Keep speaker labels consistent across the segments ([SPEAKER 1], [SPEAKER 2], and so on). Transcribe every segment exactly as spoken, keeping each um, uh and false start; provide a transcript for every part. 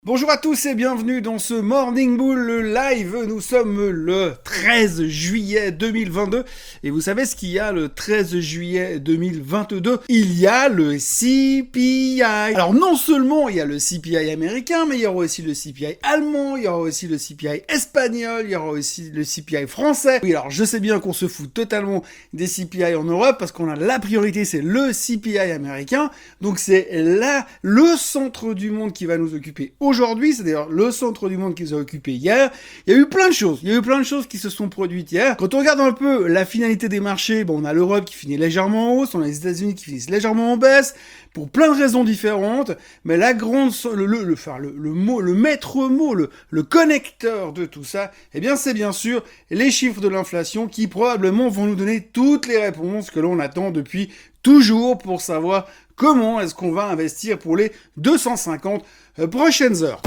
[SPEAKER 1] Bonjour à tous et bienvenue dans ce Morning Bull Live. Nous sommes le treize juillet deux mille vingt-deux et vous savez ce qu'il y a le treize juillet deux mille vingt-deux? Il y a le C P I. Alors non seulement il y a le C P I américain, mais il y aura aussi le C P I allemand, il y aura aussi le C P I espagnol, il y aura aussi le C P I français. Oui, alors je sais bien qu'on se fout totalement des C P I en Europe parce qu'on a la priorité, c'est le C P I américain. Donc c'est là le centre du monde qui va nous occuper aujourd'hui, c'est d'ailleurs le centre du monde qui nous a occupé hier. Il y a eu plein de choses, il y a eu plein de choses qui se sont produites hier. Quand on regarde un peu la finalité des marchés, bon, on a l'Europe qui finit légèrement en hausse, on a les États-Unis qui finissent légèrement en baisse, pour plein de raisons différentes, mais la grande, le, le, le, enfin, le, le mot, le maître mot, le, le connecteur de tout ça, eh bien, c'est bien sûr les chiffres de l'inflation qui probablement vont nous donner toutes les réponses que l'on attend depuis toujours pour savoir comment est-ce qu'on va investir pour les deux cent cinquante prochaines heures.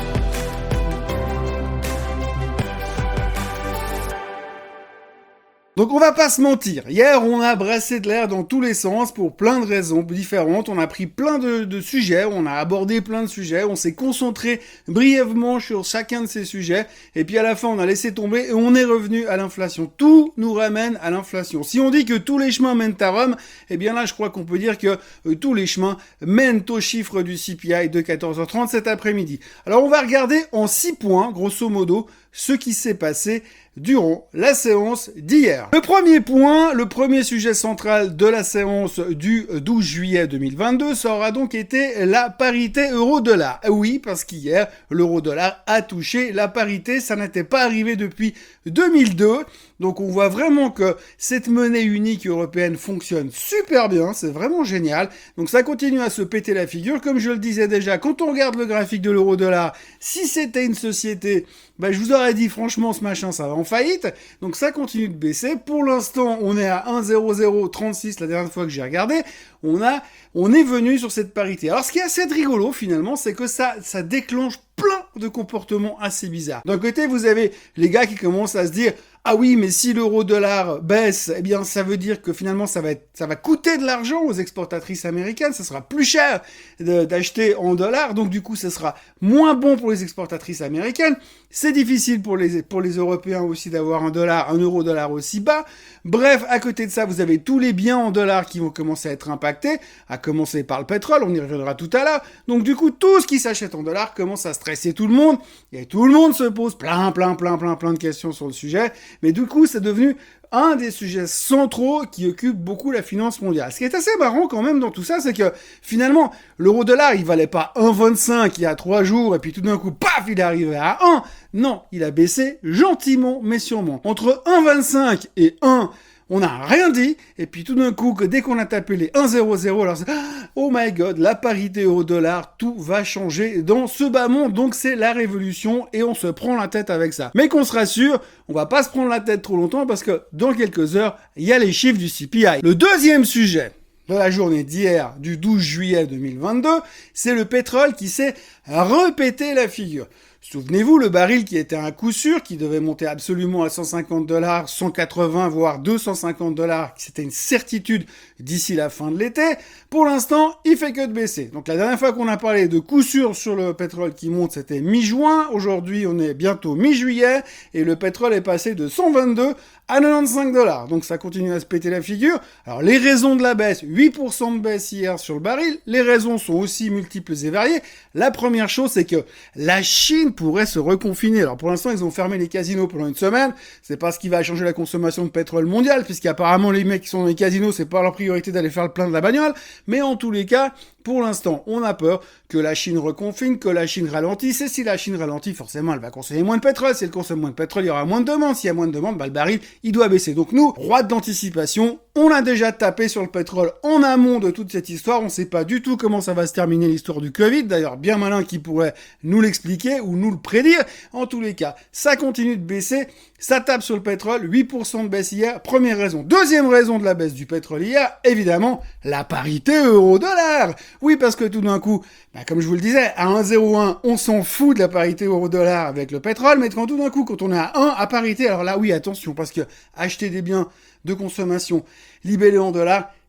[SPEAKER 1] Donc on va pas se mentir, hier on a brassé de l'air dans tous les sens pour plein de raisons différentes, on a pris plein de, de sujets, on a abordé plein de sujets, on s'est concentré brièvement sur chacun de ces sujets, et puis à la fin on a laissé tomber et on est revenu à l'inflation. Tout nous ramène à l'inflation. Si on dit que tous les chemins mènent à Rome, eh bien là je crois qu'on peut dire que euh, tous les chemins mènent au chiffre du C P I de quatorze heures trente cet après-midi. Alors on va regarder en six points, grosso modo, ce qui s'est passé durant la séance d'hier. Le premier point, le premier sujet central de la séance du douze juillet deux mille vingt-deux, ça aura donc été la parité euro-dollar. Oui, parce qu'hier, l'euro-dollar a touché la parité, ça n'était pas arrivé depuis deux mille deux, donc on voit vraiment que cette monnaie unique européenne fonctionne super bien, c'est vraiment génial, donc ça continue à se péter la figure, comme je le disais déjà, quand on regarde le graphique de l'euro-dollar, si c'était une société, bah, je vous aurais dit franchement ce machin ça va en faillite, donc ça continue de baisser. Pour l'instant on est à un virgule zéro zéro trente-six la dernière fois que j'ai regardé, on a, on est venu sur cette parité. Alors ce qui est assez rigolo finalement, c'est que ça, ça déclenche plein de comportements assez bizarres. D'un côté vous avez les gars qui commencent à se dire ah oui, mais si l'euro-dollar baisse, eh bien, ça veut dire que finalement, ça va être, ça va coûter de l'argent aux exportatrices américaines. Ça sera plus cher de, d'acheter en dollars. Donc, du coup, ça sera moins bon pour les exportatrices américaines. C'est difficile pour les, pour les Européens aussi d'avoir un dollar, un euro-dollar aussi bas. Bref, à côté de ça, vous avez tous les biens en dollars qui vont commencer à être impactés, à commencer par le pétrole. On y reviendra tout à l'heure. Donc, du coup, tout ce qui s'achète en dollars commence à stresser tout le monde. Et tout le monde se pose plein, plein, plein, plein, plein de questions sur le sujet. Mais du coup, c'est devenu un des sujets centraux qui occupe beaucoup la finance mondiale. Ce qui est assez marrant quand même dans tout ça, c'est que finalement, l'euro-dollar, il valait pas un virgule vingt-cinq il y a trois jours, et puis tout d'un coup, paf, il est arrivé à un. Non, il a baissé gentiment, mais sûrement. Entre un virgule vingt-cinq et un, on n'a rien dit, et puis tout d'un coup, que dès qu'on a tapé les un virgule zéro zéro, alors c'est oh my god, la parité euro-dollar, tout va changer dans ce bas monde, donc c'est la révolution, et on se prend la tête avec ça. Mais qu'on se rassure, on va pas se prendre la tête trop longtemps, parce que dans quelques heures, il y a les chiffres du C P I. Le deuxième sujet de la journée d'hier, du douze juillet deux mille vingt-deux, c'est le pétrole qui s'est repété la figure. Souvenez-vous, le baril qui était un coup sûr, qui devait monter absolument à cent cinquante dollars, cent quatre-vingts, voire deux cent cinquante dollars, c'était une certitude d'ici la fin de l'été. Pour l'instant, il fait que de baisser. Donc la dernière fois qu'on a parlé de coup sûr sur le pétrole qui monte, c'était mi-juin. Aujourd'hui, on est bientôt mi-juillet, et le pétrole est passé de cent vingt-deux à quatre-vingt-quinze dollars. Donc ça continue à se péter la figure. Alors les raisons de la baisse, huit pour cent de baisse hier sur le baril. Les raisons sont aussi multiples et variées. La première chose, c'est que la Chine pourrait se reconfiner. Alors pour l'instant, ils ont fermé les casinos pendant une semaine. C'est pas ce qui va changer la consommation de pétrole mondiale, puisqu'apparemment les mecs qui sont dans les casinos, c'est pas leur priorité d'aller faire le plein de la bagnole. Mais en tous les cas, pour l'instant, on a peur que la Chine reconfine, que la Chine ralentisse. Et si la Chine ralentit, forcément, elle va consommer moins de pétrole. Si elle consomme moins de pétrole, il y aura moins de demande. S'il y a moins de demande, bah, le baril, il doit baisser. Donc nous, roi d'anticipation, on a déjà tapé sur le pétrole en amont de toute cette histoire. On sait pas du tout comment ça va se terminer l'histoire du Covid. D'ailleurs, bien malin qui pourrait nous l'expliquer ou nous le prédire. En tous les cas, ça continue de baisser. Ça tape sur le pétrole, huit pour cent de baisse hier. Première raison. Deuxième raison de la baisse du pétrole hier, évidemment, la parité euro-dollar. Oui, parce que tout d'un coup, bah, comme je vous le disais, à un virgule zéro un, on s'en fout de la parité euro-dollar avec le pétrole, mais quand tout d'un coup, quand on est à un à parité, alors là, oui, attention, parce que acheter des biens de consommation libellés en dollars,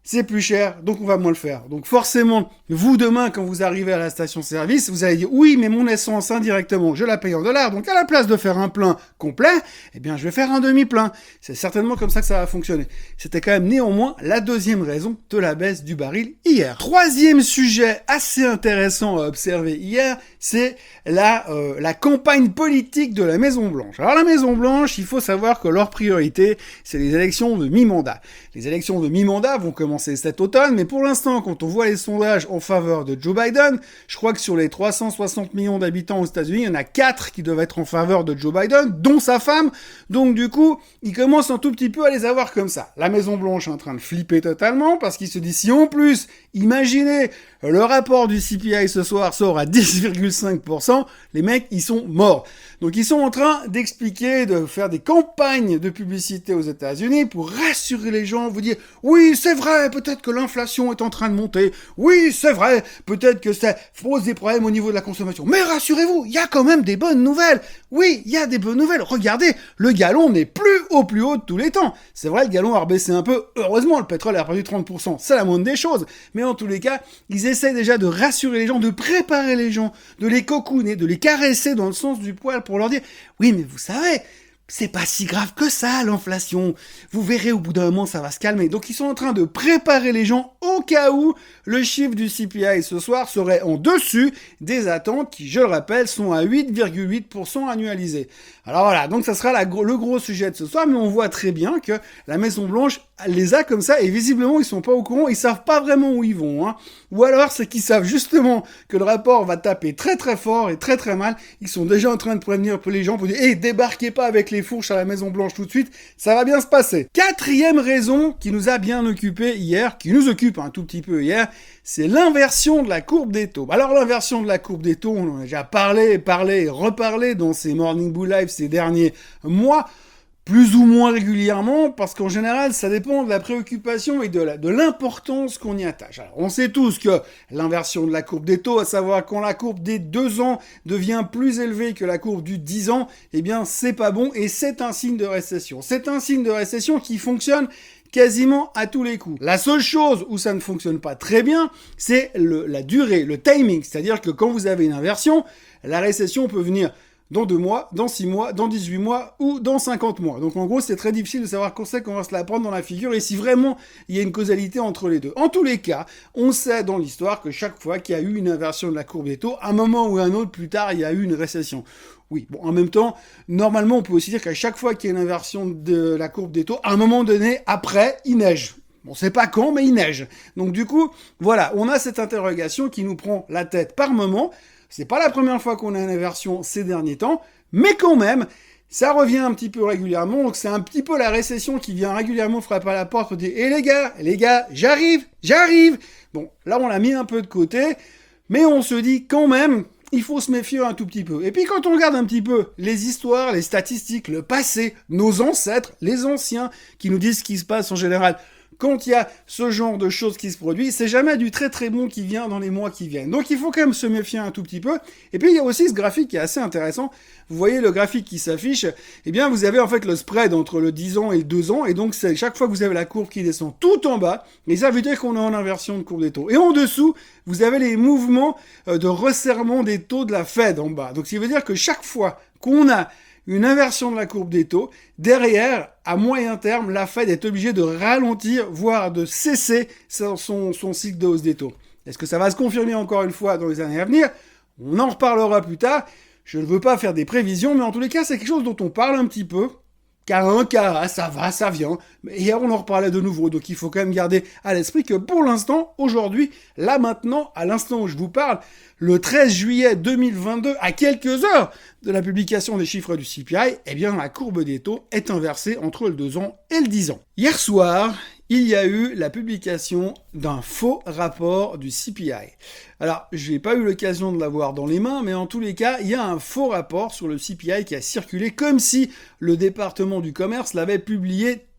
[SPEAKER 1] c'est plus cher, donc on va moins le faire. Donc forcément, vous demain, quand vous arrivez à la station-service, vous allez dire, oui, mais mon essence indirectement, je la paye en dollars, donc à la place de faire un plein complet, eh bien je vais faire un demi-plein. C'est certainement comme ça que ça va fonctionner. C'était quand même néanmoins la deuxième raison de la baisse du baril hier. Troisième sujet assez intéressant à observer hier, c'est la, euh, la campagne politique de la Maison-Blanche. Alors la Maison-Blanche, il faut savoir que leur priorité, c'est les élections de mi-mandat. Les élections de mi-mandat vont commencer cet automne, mais pour l'instant, quand on voit les sondages en faveur de Joe Biden, je crois que sur les trois cent soixante millions d'habitants aux États-Unis, il y en a quatre qui doivent être en faveur de Joe Biden, dont sa femme. Donc du coup, il commence un tout petit peu à les avoir comme ça. La Maison-Blanche est en train de flipper totalement, parce qu'il se dit, si en plus, imaginez, le rapport du C P I ce soir sort à dix virgule cinq pour cent, les mecs, ils sont morts. Donc ils sont en train d'expliquer, de faire des campagnes de publicité aux États-Unis pour rassurer les gens, vous dire, oui, c'est vrai, peut-être que l'inflation est en train de monter, oui, c'est vrai, peut-être que ça pose des problèmes au niveau de la consommation, mais rassurez-vous, il y a quand même des bonnes nouvelles. Oui, il y a des bonnes nouvelles. Regardez, le gallon n'est plus au plus haut de tous les temps. C'est vrai, le gallon a rebaissé un peu. Heureusement, le pétrole a perdu trente pour cent. C'est la moindre des choses. Mais en tous les cas, ils essaient déjà de rassurer les gens, de préparer les gens, de les cocooner, de les caresser dans le sens du poil pour leur dire « Oui, mais vous savez, c'est pas si grave que ça, l'inflation. Vous verrez, au bout d'un moment, ça va se calmer. » Donc, ils sont en train de préparer les gens au cas où le chiffre du C P I ce soir serait en dessus des attentes qui, je le rappelle, sont à huit virgule huit pour cent annualisés. Alors voilà, donc ça sera la, le gros sujet de ce soir, mais on voit très bien que la Maison-Blanche les a comme ça, et visiblement, ils sont pas au courant, ils savent pas vraiment où ils vont, hein. Ou alors, c'est qu'ils savent justement que le rapport va taper très très fort et très très mal. Ils sont déjà en train de prévenir les gens pour dire, hé, hey, débarquez pas avec les fourches à la Maison-Blanche tout de suite, ça va bien se passer. Quatrième raison qui nous a bien occupé hier, qui nous occupe un tout petit peu hier, c'est l'inversion de la courbe des taux. Alors l'inversion de la courbe des taux, on en a déjà parlé, parlé et reparlé dans ces Morning Bull Live ces derniers mois, plus ou moins régulièrement, parce qu'en général, ça dépend de la préoccupation et de, la, de l'importance qu'on y attache. Alors, on sait tous que l'inversion de la courbe des taux, à savoir quand la courbe des deux ans devient plus élevée que la courbe du dix ans, eh bien, c'est pas bon et c'est un signe de récession. C'est un signe de récession qui fonctionne quasiment à tous les coups. La seule chose où ça ne fonctionne pas très bien, c'est le, la durée, le timing. C'est-à-dire que quand vous avez une inversion, la récession peut venir dans deux mois, dans six mois, dans dix-huit mois ou dans cinquante mois. Donc en gros, c'est très difficile de savoir quand c'est qu'on va se la prendre dans la figure et si vraiment il y a une causalité entre les deux. En tous les cas, on sait dans l'histoire que chaque fois qu'il y a eu une inversion de la courbe des taux, à un moment ou à un autre plus tard, il y a eu une récession. Oui, bon, en même temps, normalement, on peut aussi dire qu'à chaque fois qu'il y a une inversion de la courbe des taux, à un moment donné, après, il neige. On sait pas quand, mais il neige. Donc du coup, voilà, on a cette interrogation qui nous prend la tête par moment. C'est pas la première fois qu'on a une inversion ces derniers temps, mais quand même, ça revient un petit peu régulièrement, donc c'est un petit peu la récession qui vient régulièrement frapper à la porte pour dire « Eh les gars, les gars, j'arrive, j'arrive !» Bon, là on l'a mis un peu de côté, mais on se dit quand même, il faut se méfier un tout petit peu. Et puis quand on regarde un petit peu les histoires, les statistiques, le passé, nos ancêtres, les anciens, qui nous disent ce qui se passe en général, quand il y a ce genre de choses qui se produit, c'est jamais du très très bon qui vient dans les mois qui viennent. Donc il faut quand même se méfier un tout petit peu. Et puis il y a aussi ce graphique qui est assez intéressant. Vous voyez le graphique qui s'affiche, eh bien vous avez en fait le spread entre le dix ans et le deux ans, et donc c'est chaque fois que vous avez la courbe qui descend tout en bas, et ça veut dire qu'on est en inversion de courbe des taux. Et en dessous, vous avez les mouvements de resserrement des taux de la Fed en bas. Donc ça veut dire que chaque fois qu'on a une inversion de la courbe des taux, derrière, à moyen terme, la Fed est obligée de ralentir, voire de cesser son, son, son cycle de hausse des taux. Est-ce que ça va se confirmer encore une fois dans les années à venir ? On en reparlera plus tard. Je ne veux pas faire des prévisions, mais en tous les cas, c'est quelque chose dont on parle un petit peu. Cas un, cas, ça va, ça vient. Mais hier, on en reparlait de nouveau. Donc, il faut quand même garder à l'esprit que pour l'instant, aujourd'hui, là maintenant, à l'instant où je vous parle, le treize juillet deux mille vingt-deux, à quelques heures de la publication des chiffres du C P I, eh bien, la courbe des taux est inversée entre le deux ans et le dix ans. Hier soir, il y a eu la publication d'un faux rapport du C P I. Alors, je n'ai pas eu l'occasion de l'avoir dans les mains, mais en tous les cas, il y a un faux rapport sur le C P I qui a circulé comme si le département du commerce l'avait publié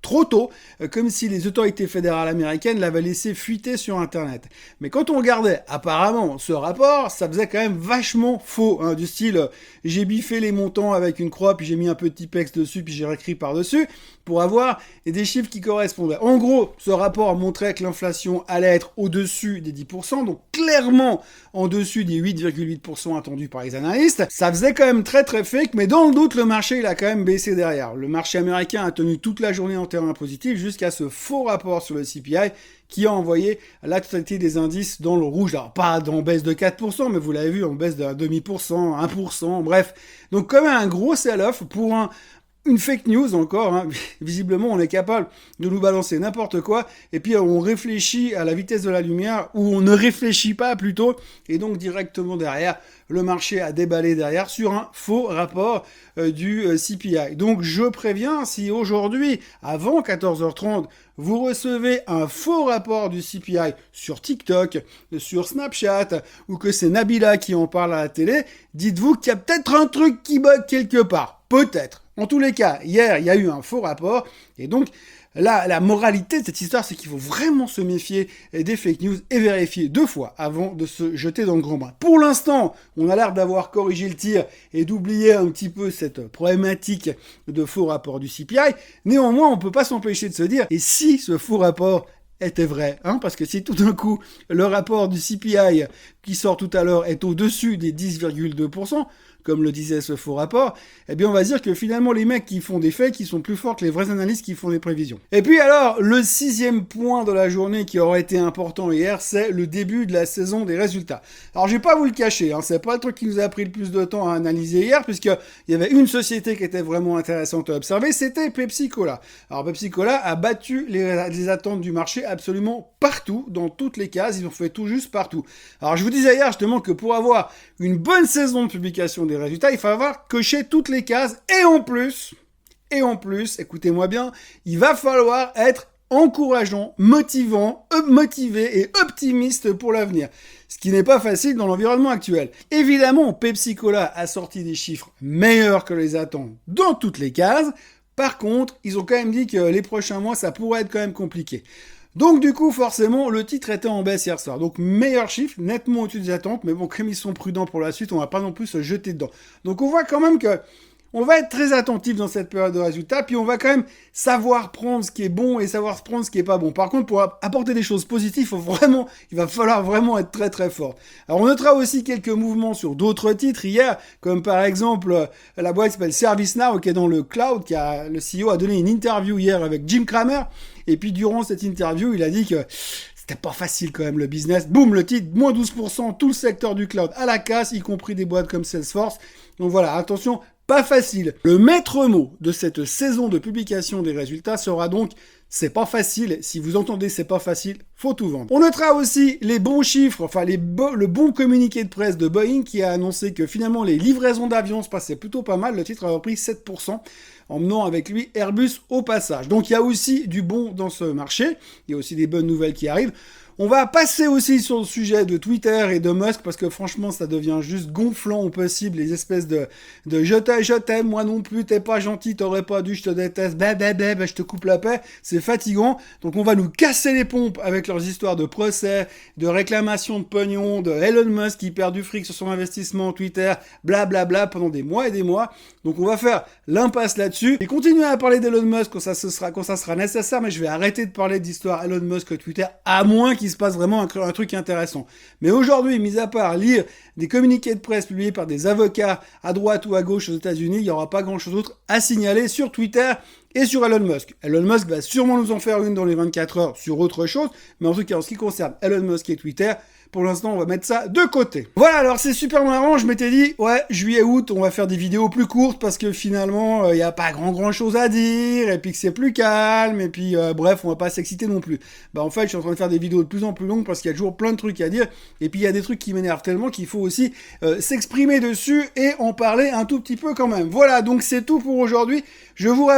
[SPEAKER 1] trop tôt, euh, comme si les autorités fédérales américaines l'avaient laissé fuiter sur Internet. Mais quand on regardait apparemment ce rapport, ça faisait quand même vachement faux, hein, du style euh, j'ai biffé les montants avec une croix, puis j'ai mis un peu de typex dessus, puis j'ai réécrit par-dessus, pour avoir des chiffres qui correspondaient. En gros, ce rapport montrait que l'inflation allait être au-dessus des dix pour cent, donc clairement en dessus des huit virgule huit pour cent attendus par les analystes. Ça faisait quand même très très fake, mais dans le doute, le marché il a quand même baissé derrière. Le marché américain a tenu toute la journée en terrain positif jusqu'à ce faux rapport sur le C P I qui a envoyé la totalité des indices dans le rouge. Alors pas en baisse de quatre pour cent, mais vous l'avez vu, en baisse d'un demi pour cent, un pour cent, bref. Donc quand même un gros sell-off pour un une fake news encore, hein. Visiblement on est capable de nous balancer n'importe quoi, et puis on réfléchit à la vitesse de la lumière, ou on ne réfléchit pas plutôt, et donc directement derrière, le marché a déballé derrière sur un faux rapport euh, du euh, C P I. Donc je préviens, si aujourd'hui, avant quatorze heures trente, vous recevez un faux rapport du C P I sur TikTok, sur Snapchat, ou que c'est Nabila qui en parle à la télé, dites-vous qu'il y a peut-être un truc qui bug quelque part. Peut-être. En tous les cas, hier, il y a eu un faux rapport, et donc, là, la moralité de cette histoire, c'est qu'il faut vraiment se méfier des fake news et vérifier deux fois avant de se jeter dans le grand bain. Pour l'instant, on a l'air d'avoir corrigé le tir et d'oublier un petit peu cette problématique de faux rapport du C P I. Néanmoins, on peut pas s'empêcher de se dire, et si ce faux rapport était vrai, hein, parce que si tout d'un coup, le rapport du C P I qui sort tout à l'heure est au-dessus des dix virgule deux pour cent, comme le disait ce faux rapport, eh bien on va dire que finalement les mecs qui font des faits qui sont plus forts que les vrais analystes qui font des prévisions. Et puis alors, le sixième point de la journée qui aurait été important hier, c'est le début de la saison des résultats. Alors je vais pas vous le cacher, hein, c'est pas le truc qui nous a pris le plus de temps à analyser hier, puisqu'il y avait une société qui était vraiment intéressante à observer, c'était Pepsi Cola. Alors Pepsi Cola a battu les, les attentes du marché absolument partout, dans toutes les cases, ils ont fait tout juste partout. Alors je vous disais hier justement que pour avoir une bonne saison de publication des résultats, il va falloir cocher toutes les cases, et en plus, et en plus, écoutez-moi bien, il va falloir être encourageant, motivant, motivé et optimiste pour l'avenir. Ce qui n'est pas facile dans l'environnement actuel. Évidemment, Pepsi Cola a sorti des chiffres meilleurs que les attentes dans toutes les cases. Par contre, ils ont quand même dit que les prochains mois, ça pourrait être quand même compliqué. Donc du coup, forcément, le titre était en baisse hier soir. Donc meilleur chiffre, nettement au-dessus des attentes, mais bon, comme ils sont prudents pour la suite, on va pas non plus se jeter dedans. Donc on voit quand même que on va être très attentif dans cette période de résultats, puis on va quand même savoir prendre ce qui est bon et savoir prendre ce qui est pas bon. Par contre, pour apporter des choses positives, il faut vraiment, il va falloir vraiment être très très fort. Alors on notera aussi quelques mouvements sur d'autres titres hier, comme par exemple la boîte qui s'appelle ServiceNow, qui est dans le cloud, qui a, le C E O a donné une interview hier avec Jim Cramer, et puis durant cette interview, il a dit que c'était pas facile quand même le business. Boum, le titre, moins douze pour cent, tout le secteur du cloud à la casse, y compris des boîtes comme Salesforce. Donc voilà, attention, pas facile. Le maître mot de cette saison de publication des résultats sera donc c'est pas facile. Si vous entendez c'est pas facile, faut tout vendre. On notera aussi les bons chiffres, enfin les bo- le bon communiqué de presse de Boeing qui a annoncé que finalement les livraisons d'avions se passaient plutôt pas mal. Le titre a repris sept pour cent, emmenant avec lui Airbus au passage. Donc il y a aussi du bon dans ce marché. Il y a aussi des bonnes nouvelles qui arrivent. On va passer aussi sur le sujet de Twitter et de Musk, parce que franchement, ça devient juste gonflant au possible, les espèces de, de je t'aime, je t'aime, moi non plus, t'es pas gentil, t'aurais pas dû, je te déteste, bah, bah, bah, bah, je te coupe la paix. C'est fatigant. Donc on va nous casser les pompes avec leurs histoires de procès, de réclamation de pognon, de Elon Musk qui perd du fric sur son investissement Twitter, bla, bla, bla, pendant des mois et des mois. Donc on va faire l'impasse là-dessus et continuer à parler d'Elon Musk quand ça se sera, quand ça sera nécessaire, mais je vais arrêter de parler d'histoire Elon Musk Twitter, à moins qu'il se passe vraiment un, un truc intéressant. Mais aujourd'hui, mis à part lire des communiqués de presse publiés par des avocats à droite ou à gauche aux États-Unis, il n'y aura pas grand-chose d'autre à signaler sur Twitter et sur Elon Musk. Elon Musk va sûrement nous en faire une dans les vingt-quatre heures sur autre chose, mais en tout cas, en ce qui concerne Elon Musk et Twitter, pour l'instant, on va mettre ça de côté. Voilà, alors c'est super marrant, je m'étais dit, ouais, juillet-août, on va faire des vidéos plus courtes, parce que finalement, il euh, n'y a pas grand-grand chose à dire, et puis que c'est plus calme, et puis euh, bref, on va pas s'exciter non plus. Bah en fait, je suis en train de faire des vidéos de plus en plus longues, parce qu'il y a toujours plein de trucs à dire, et puis il y a des trucs qui m'énervent tellement qu'il faut aussi euh, s'exprimer dessus, et en parler un tout petit peu quand même. Voilà, donc c'est tout pour aujourd'hui. Je vous rappelle, pour ceux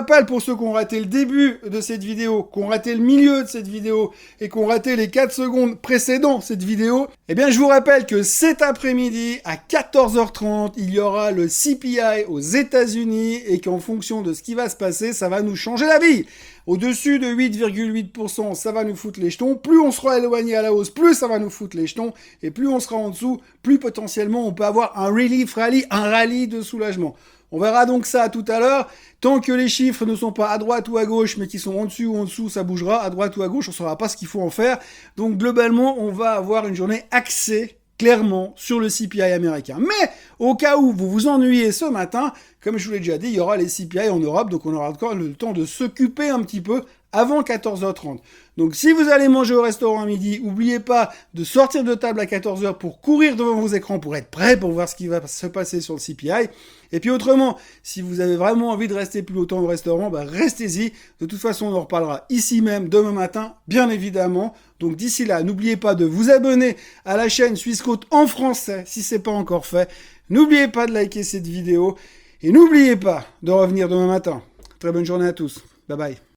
[SPEAKER 1] ceux qui ont raté le début de cette vidéo, qui ont raté le milieu de cette vidéo et qui ont raté les quatre secondes précédant cette vidéo, eh bien, je vous rappelle que cet après-midi, à quatorze heures trente, il y aura le C P I aux États-Unis et qu'en fonction de ce qui va se passer, ça va nous changer la vie. Au-dessus de huit virgule huit pour cent, ça va nous foutre les jetons. Plus on sera éloigné à la hausse, plus ça va nous foutre les jetons. Et plus on sera en dessous, plus potentiellement on peut avoir un relief rally, un rallye de soulagement. On verra donc ça tout à l'heure. Tant que les chiffres ne sont pas à droite ou à gauche, mais qui sont en dessus ou en dessous, ça bougera. À droite ou à gauche, on ne saura pas ce qu'il faut en faire. Donc globalement, on va avoir une journée axée clairement sur le C P I américain. Mais au cas où vous vous ennuyez ce matin, comme je vous l'ai déjà dit, il y aura les C P I en Europe, donc on aura encore le temps de s'occuper un petit peu avant quatorze heures trente. Donc si vous allez manger au restaurant à midi, n'oubliez pas de sortir de table à quatorze heures pour courir devant vos écrans pour être prêt pour voir ce qui va se passer sur le C P I. Et puis autrement, si vous avez vraiment envie de rester plus longtemps au restaurant, bah restez-y. De toute façon, on en reparlera ici même demain matin, bien évidemment. Donc d'ici là, n'oubliez pas de vous abonner à la chaîne Suisse Côte en français si c'est pas encore fait. N'oubliez pas de liker cette vidéo et n'oubliez pas de revenir demain matin. Très bonne journée à tous. Bye bye.